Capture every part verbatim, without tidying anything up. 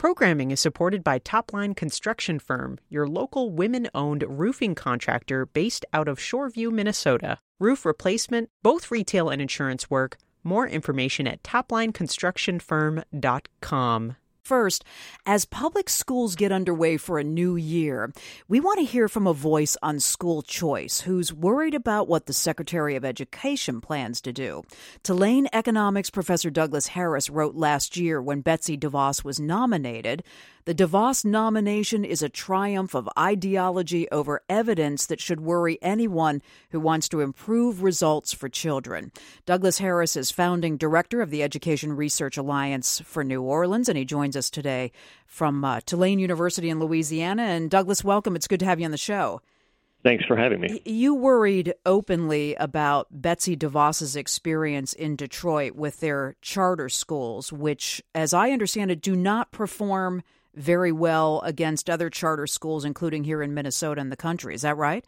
Programming is supported by Topline Construction Firm, your local women-owned roofing contractor based out of Shoreview, Minnesota. Roof replacement, both retail and insurance work. More information at topline construction firm dot com. First, as public schools get underway for a new year, we want to hear from a voice on school choice who's worried about what the Secretary of Education plans to do. Tulane economics professor Douglas Harris wrote last year when Betsy DeVos was nominated, "The DeVos nomination is a triumph of ideology over evidence that should worry anyone who wants to improve results for children." Douglas Harris is founding director of the Education Research Alliance for New Orleans, and he joins us today from uh, Tulane University in Louisiana. And Douglas, welcome. It's good to have you on the show. Thanks for having me. You worried openly about Betsy DeVos's experience in Detroit with their charter schools, which, as I understand it, do not perform very well against other charter schools, including here in Minnesota and the country. Is that right?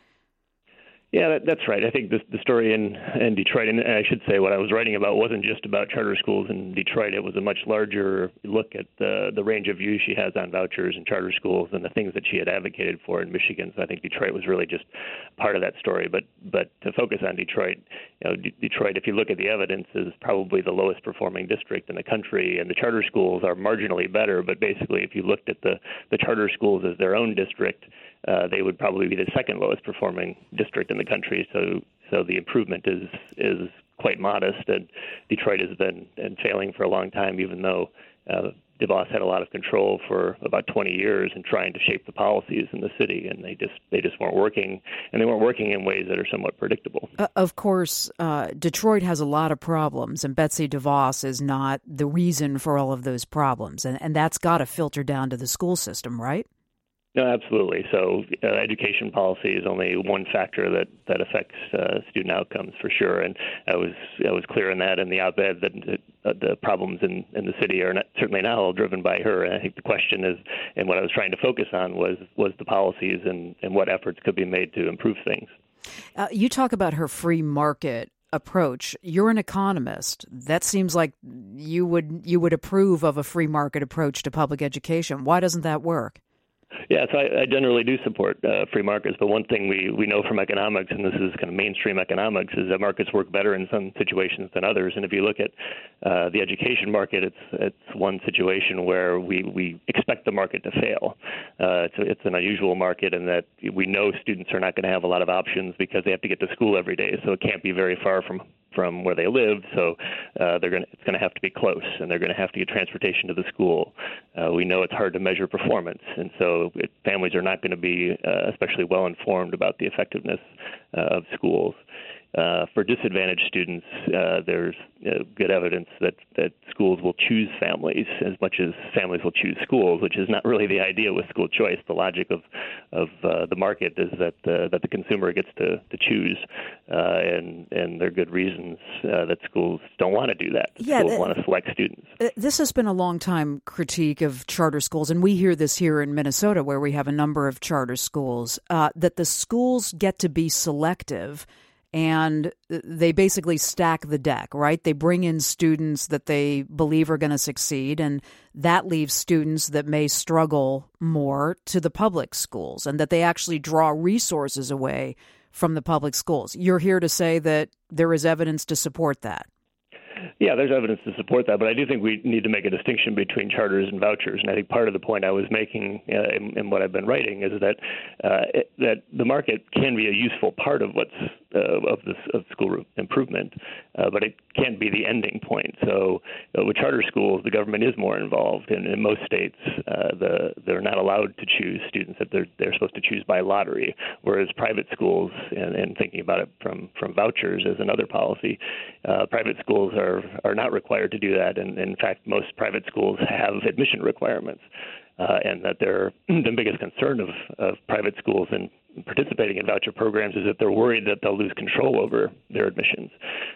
Yeah, that, that's right. I think the, the story in, in Detroit, and I should say what I was writing about wasn't just about charter schools in Detroit. It was a much larger look at the, the range of views she has on vouchers and charter schools and the things that she had advocated for in Michigan. So I think Detroit was really just part of that story. But but to focus on Detroit, you know, D- Detroit, if you look at the evidence, is probably the lowest performing district in the country, and the charter schools are marginally better. But basically, if you looked at the, the charter schools as their own district, Uh, they would probably be the second lowest performing district in the country. So, so the improvement is is quite modest. And Detroit has been and failing for a long time, even though uh, DeVos had a lot of control for about twenty years in trying to shape the policies in the city, and they just they just weren't working, and they weren't working in ways that are somewhat predictable. Uh, of course, uh, Detroit has a lot of problems, and Betsy DeVos is not the reason for all of those problems, and, and that's got to filter down to the school system, right? No, absolutely. So uh, education policy is only one factor that, that affects uh, student outcomes for sure. And I was I was clear in that in the op-ed that uh, the problems in, in the city are not, certainly not all driven by her. And I think the question is, and what I was trying to focus on was was the policies and, and what efforts could be made to improve things. Uh, you talk about her free market approach. You're an economist. That seems like you would you would approve of a free market approach to public education. Why doesn't that work? Yeah, so I, I generally do support uh, free markets, but one thing we, we know from economics, and this is kind of mainstream economics, is that markets work better in some situations than others. And if you look at uh, the education market, it's it's one situation where we, we expect the market to fail. Uh, it's, a, it's an unusual market in that we know students are not going to have a lot of options because they have to get to school every day, so it can't be very far from from where they live, so uh, they're going it's going to have to be close, and they're going to have to get transportation to the school. Uh, we know it's hard to measure performance, and so it, families are not going to be uh, especially well informed about the effectiveness uh, of schools. Uh, for disadvantaged students, uh, there's uh, good evidence that, that schools will choose families as much as families will choose schools, which is not really the idea with school choice. The logic of of uh, the market is that uh, that the consumer gets to, to choose, uh, and and there are good reasons uh, that schools don't want to do that. Yeah, schools want to select students. This has been a long time critique of charter schools, and we hear this here in Minnesota, where we have a number of charter schools, uh, that the schools get to be selective. And they basically stack the deck, right? They bring in students that they believe are going to succeed, and that leaves students that may struggle more to the public schools, and that they actually draw resources away from the public schools. You're here to say that there is evidence to support that. Yeah, there's evidence to support that, but I do think we need to make a distinction between charters and vouchers. And I think part of the point I was making uh, in, in what I've been writing is that uh, it, that the market can be a useful part of what's uh, of this of school improvement, uh, but it can't be the ending point. So uh, with charter schools, the government is more involved, and in most states, uh, the they're not allowed to choose students that they're they're supposed to choose by lottery. Whereas private schools, and, and thinking about it from from vouchers as another policy, uh, private schools are are not required to do that, and in fact, most private schools have admission requirements, uh, and that they're the biggest concern of, of private schools in participating in voucher programs is that they're worried that they'll lose control over their admissions.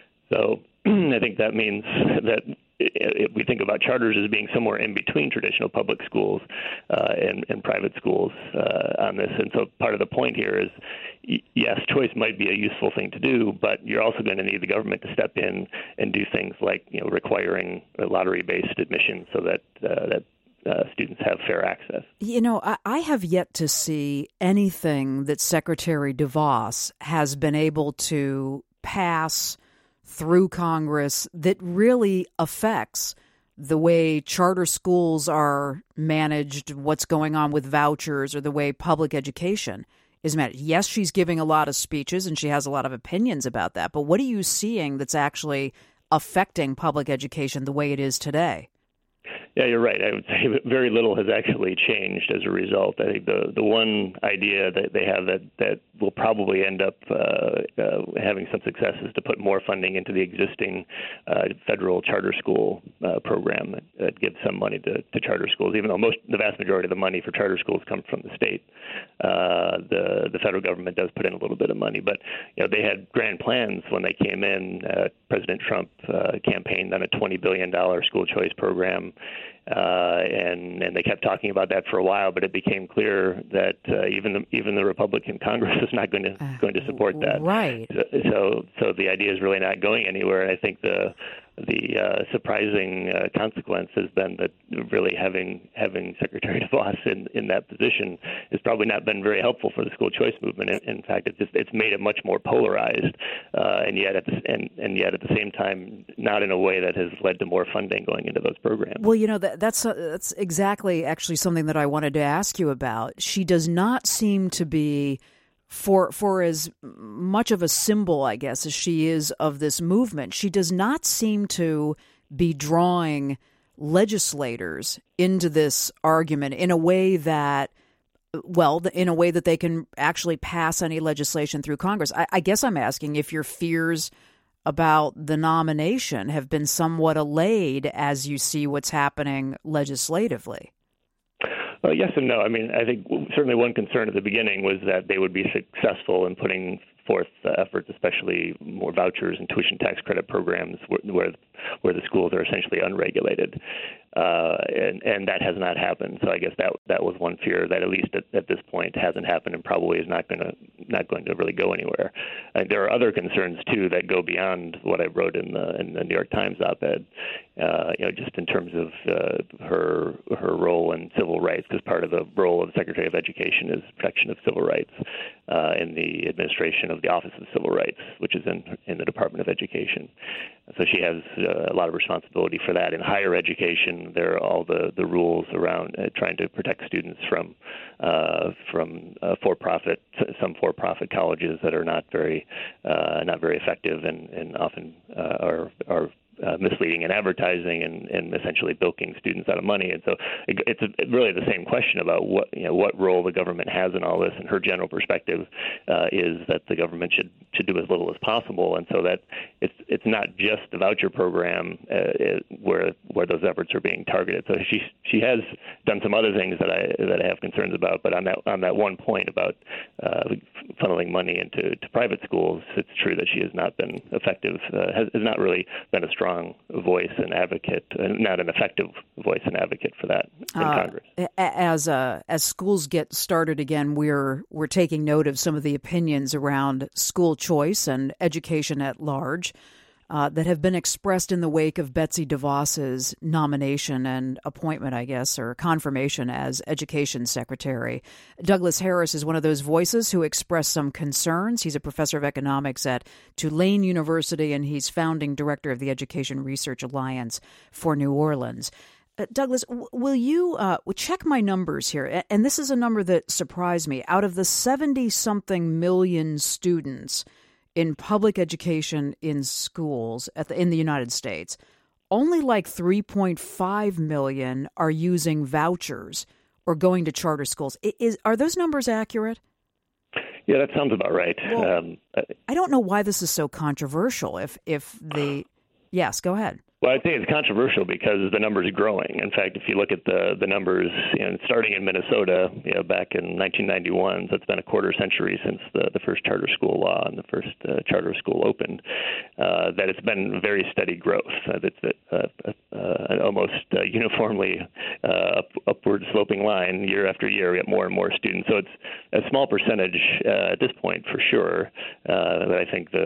So I think that means that if we think about charters as being somewhere in between traditional public schools uh, and, and private schools uh, on this. And so part of the point here is, yes, choice might be a useful thing to do, but you're also going to need the government to step in and do things like, you know, requiring lottery-based admissions so that uh, that uh, students have fair access. You know, I, I have yet to see anything that Secretary DeVos has been able to pass through Congress that really affects the way charter schools are managed, what's going on with vouchers, or the way public education is managed. Yes, she's giving a lot of speeches and she has a lot of opinions about that, but what are you seeing that's actually affecting public education the way it is today? Yeah, you're right. I would say very little has actually changed as a result. I think the the one idea that they have that, that will probably end up uh, uh, having some success is to put more funding into the existing uh, federal charter school uh, program that, that gives some money to, to charter schools, even though most the vast majority of the money for charter schools comes from the state. Uh, the the federal government does put in a little bit of money, but you know they had grand plans when they came in. Uh, President Trump uh, campaigned on a twenty billion dollars school choice program. Uh, and and they kept talking about that for a while, but it became clear that uh, even the even the Republican Congress is not going to uh, going to support that. Right. So, so so the idea is really not going anywhere. And I think the the uh, surprising uh, consequence has been that really having having Secretary DeVos in, in that position has probably not been very helpful for the school choice movement. In, in fact, it's just it's made it much more polarized, uh, and yet at the, and and yet at the same time, not in a way that has led to more funding going into those programs. Well, you know that that's uh, that's exactly actually something that I wanted to ask you about. She does not seem to be. For for as much of a symbol, I guess, as she is of this movement, she does not seem to be drawing legislators into this argument in a way that, well, in a way that they can actually pass any legislation through Congress. I, I guess I'm asking if your fears about the nomination have been somewhat allayed as you see what's happening legislatively. Well, yes and no. I mean, I think certainly one concern at the beginning was that they would be successful in putting forth uh, efforts, especially more vouchers and tuition tax credit programs where where, where the schools are essentially unregulated. Uh, and, and that has not happened. So I guess that that was one fear that at least at, at this point hasn't happened and probably is not going to not going to really go anywhere. Uh, there are other concerns too that go beyond what I wrote in the in the New York Times op-ed. Uh, you know, just in terms of uh, her her role in civil rights, because part of the role of the Secretary of Education is protection of civil rights uh, in the administration of the Office of Civil Rights, which is in in the Department of Education. So she has uh, a lot of responsibility for that. In higher education, there are all the, the rules around uh, trying to protect students from uh, from uh, for-profit some for-profit colleges that are not very uh, not very effective and, and often uh, are are Uh, misleading in advertising and, and essentially bilking students out of money. And so it, it's a, really the same question about what you know what role the government has in all this. And her general perspective uh, is that the government should should do as little as possible. And so that it's it's not just the voucher program uh, where where those efforts are being targeted. So she she has done some other things that I that I have concerns about. But on that on that one point about uh, funneling money into to private schools, it's true that she has not been effective. Uh, has, has not really been a strong voice and advocate, and not an effective voice and advocate for that in uh, Congress. As uh, as schools get started again, we're we're taking note of some of the opinions around school choice and education at large uh, that have been expressed in the wake of Betsy DeVos's nomination and appointment, I guess, or confirmation as Education Secretary. Douglas Harris is one of those voices who expressed some concerns. He's a professor of economics at Tulane University, and he's founding director of the Education Research Alliance for New Orleans. Uh, Douglas, w- will you uh, check my numbers here? And this is a number that surprised me. Out of the seventy-something million students in public education in schools at the, in the United States, only like three point five million are using vouchers or going to charter schools. Is, are those numbers accurate? Yeah, that sounds about right. Well, um, I don't know why this is so controversial. If if the yes, go ahead. Well, I think it's controversial because the number is growing. In fact, if you look at the the numbers, you know, starting in Minnesota, you know, back in nineteen ninety-one, so it's been a quarter century since the, the first charter school law and the first uh, charter school opened, uh, that it's been very steady growth. Uh, it's uh, uh, uh, almost uh, uniformly uh, up, upward sloping line year after year. We get more and more students. So it's a small percentage uh, at this point for sure. Uh, but I think the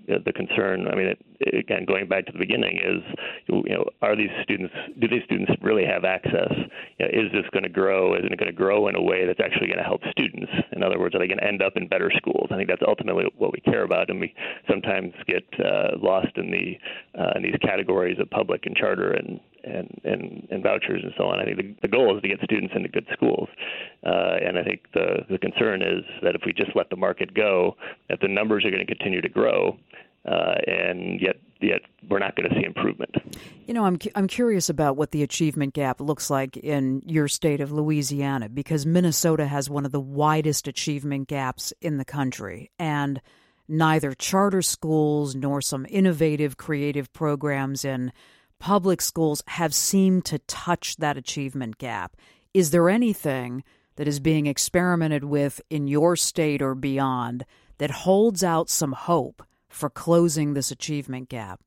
the concern, I mean, it, again, going back to the beginning, is, you know, are these students, do these students really have access? You know, is this going to grow? Is it going to grow in a way that's actually going to help students? In other words, are they going to end up in better schools? I think that's ultimately what we care about, and we sometimes get uh, lost in the uh, in these categories of public and charter and and, and, and vouchers and so on. I think the, the goal is to get students into good schools. Uh, and I think the, the concern is that if we just let the market go, that the numbers are going to continue to grow, uh, and yet yet we're not going to see improvement. You know, I'm I'm curious about what the achievement gap looks like in your state of Louisiana, because Minnesota has one of the widest achievement gaps in the country, and neither charter schools nor some innovative, creative programs in public schools have seemed to touch that achievement gap. Is there anything that is being experimented with in your state or beyond that holds out some hope for closing this achievement gap?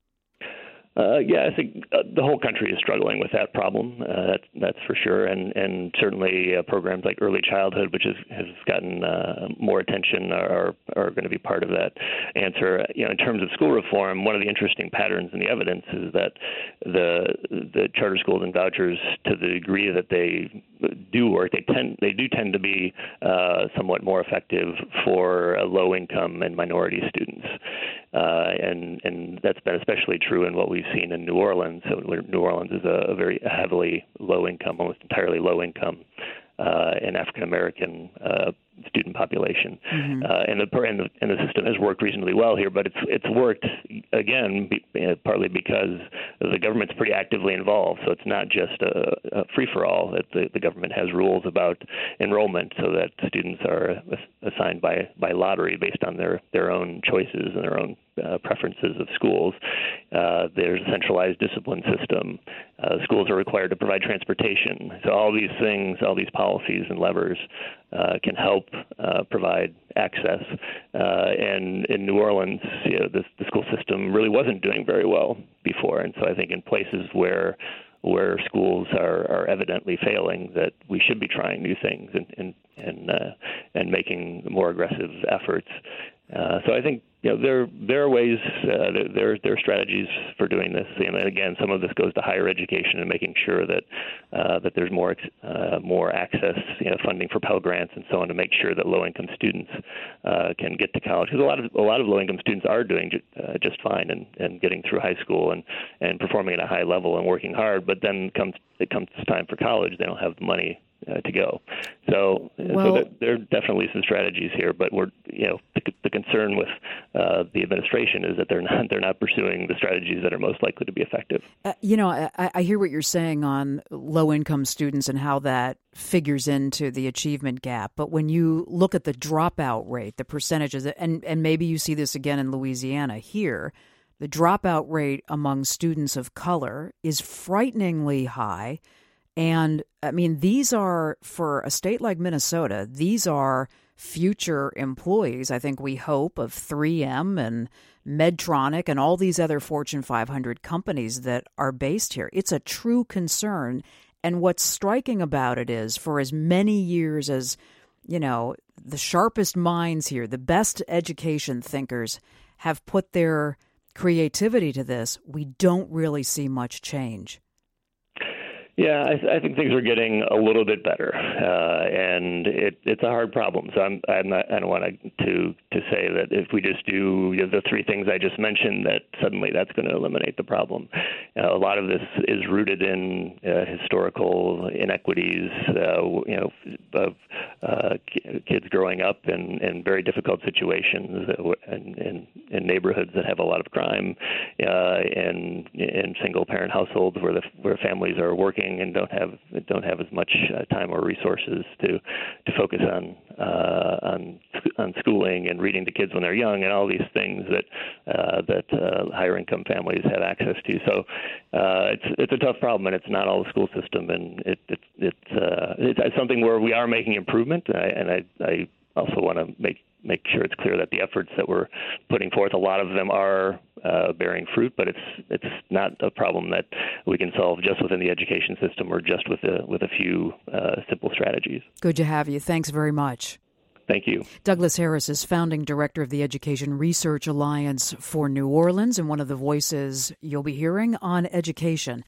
Uh, yeah, I think uh, the whole country is struggling with that problem. Uh, that's, that's for sure, and and certainly uh, programs like early childhood, which has has gotten uh, more attention, are are going to be part of that answer. You know, in terms of school reform, one of the interesting patterns in the evidence is that the the charter schools and vouchers, to the degree that they do work, they tend they do tend to be uh, somewhat more effective for uh, low income and minority students. Uh, and and that's been especially true in what we've seen in New Orleans. So New Orleans is a, a very heavily low income, almost entirely low income, uh, and African American uh, student population. Mm-hmm. uh, and the and the and the system has worked reasonably well here, but it's it's worked again be, uh, partly because the government's pretty actively involved. So it's not just a, a free for all. That the, the government has rules about enrollment so that students are assigned by by lottery based on their their own choices and their own Uh, preferences of schools. Uh, there's a centralized discipline system. Uh, schools are required to provide transportation. So all these things, all these policies and levers uh, can help uh, provide access. Uh, and in New Orleans, you know, the, the school system really wasn't doing very well before. And so I think in places where where schools are, are evidently failing, that we should be trying new things and and and, uh, and making more aggressive efforts. Uh, so I think, you know, there there are ways, uh, there there are strategies for doing this. And again, some of this goes to higher education and making sure that uh, that there's more uh, more access, you know, funding for Pell Grants and so on, to make sure that low-income students uh, can get to college. Because a lot of a lot of low-income students are doing ju- uh, just fine and, and getting through high school and, and performing at a high level and working hard. But then comes it comes time for college, they don't have the money Uh, to go. So, well, so there, there are definitely some strategies here, but we're, you know, the, the concern with uh, the administration is that they're not they're not pursuing the strategies that are most likely to be effective. Uh, you know, I, I hear what you're saying on low-income students and how that figures into the achievement gap. But when you look at the dropout rate, the percentages, and and maybe you see this again in Louisiana here, the dropout rate among students of color is frighteningly high. And, I mean, these are, for a state like Minnesota, these are future employees, I think we hope, of three M and Medtronic and all these other Fortune five hundred companies that are based here. It's a true concern. And what's striking about it is, for as many years as, you know, the sharpest minds here, the best education thinkers have put their creativity to this, we don't really see much change. Yeah, I, I think things are getting a little bit better, uh, and it, it's a hard problem. So I'm, I'm not, I don't want to to say that if we just do, you know, the three things I just mentioned, that suddenly that's going to eliminate the problem. Uh, a lot of this is rooted in uh, historical inequities, uh, you know, of uh, kids growing up in, in very difficult situations, in, in, in neighborhoods that have a lot of crime, uh, and in single-parent households where the where families are working and don't have don't have as much uh, time or resources to to focus on uh, on on schooling and reading to kids when they're young, and all these things that uh, that uh, higher income families have access to. So uh, it's it's a tough problem, and it's not all the school system, and it, it it's uh, it's something where we are making improvement, and I, and I, I also want to make make sure it's clear that the efforts that we're putting forth, a lot of them are uh, bearing fruit, but it's it's not a problem that we can solve just within the education system or just with a with a few uh, simple strategies. Good to have you. Thanks very much. Thank you. Douglas Harris is founding director of the Education Research Alliance for New Orleans and one of the voices you'll be hearing on education.